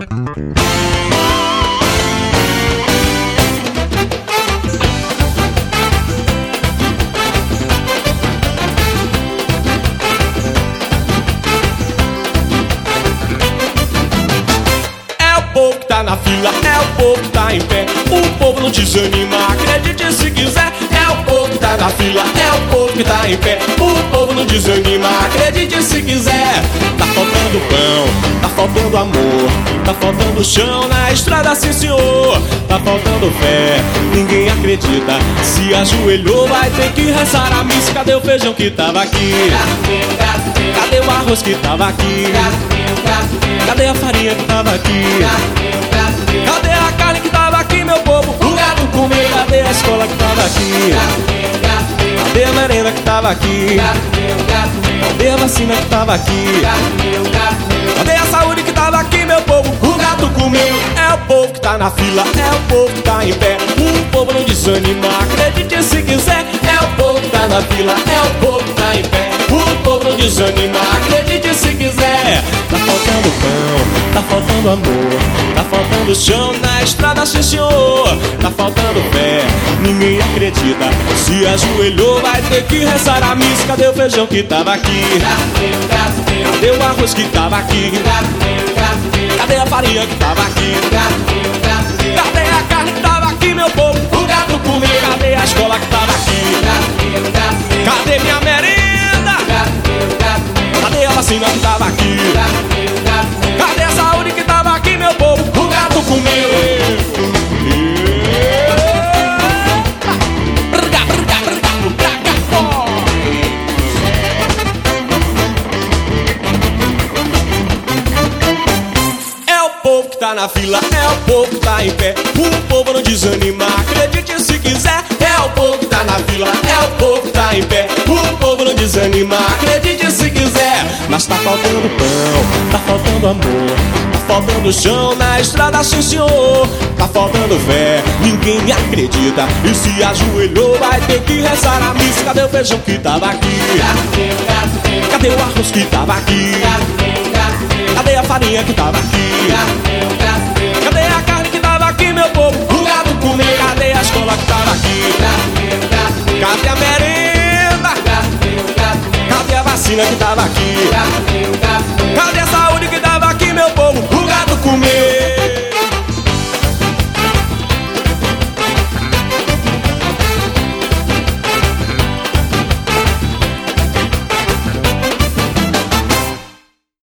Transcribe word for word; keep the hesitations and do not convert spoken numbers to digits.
Na fila, é o povo que tá em pé. O povo não desanima, acredite se quiser. É o povo que tá na fila, é o povo que tá em pé. O povo não desanima, acredite se quiser. Tá faltando pão, tá faltando amor, tá faltando chão na estrada, sim senhor. Tá faltando fé, ninguém acredita. Se ajoelhou vai ter que rezar a missa. Cadê o feijão que tava aqui? Cadê o arroz que tava aqui? Cadê a farinha que tava aqui? Cadê a carne que tava aqui, meu povo? O gado comeu. Cadê a escola que tava aqui? Cadê a merenda que tava aqui? Cadê a vacina que tava aqui? Cadê a saúde que tava aqui, meu povo? O gato comeu. É o povo que tá na fila, é o povo que tá em pé. O povo não desanima, acredite se quiser. É o povo que tá na fila, é o povo que tá em pé. O povo não desanima, acredite se quiser. Tá faltando pão, tá faltando amor, tá faltando chão na estrada, sim senhor. Tá faltando fé, ninguém acredita. Se ajoelhou vai ter que rezar a missa. Cadê o feijão que tava aqui? Cadê o arroz que tava aqui? Cadê a farinha que tava aqui? Cadê a carne que tava aqui, meu povo? O gato comeu. Cadê a escola que tava aqui? Cadê minha merenda? Cadê a vacina que tava aqui? Cadê a saúde que tava aqui, meu povo? O gato comeu. É o povo que tá na fila, é o povo que tá em pé. O povo não desanima, acredite se quiser. É o povo que tá na fila, é o povo que tá em pé. O povo não desanima, acredite se quiser. Mas tá faltando pão, tá faltando amor, tá faltando chão na estrada, sim senhor. Tá faltando fé, ninguém acredita. E se ajoelhou vai ter que rezar a missa. Cadê o feijão que tava aqui? Cadê o arroz que tava aqui? Cadê a farinha que tava aqui? Cadê a carne que tava aqui, meu povo? O gato comeu. Cadê a escola que tava aqui? Cadê a merenda? Cadê a vacina que tava aqui? Cadê essa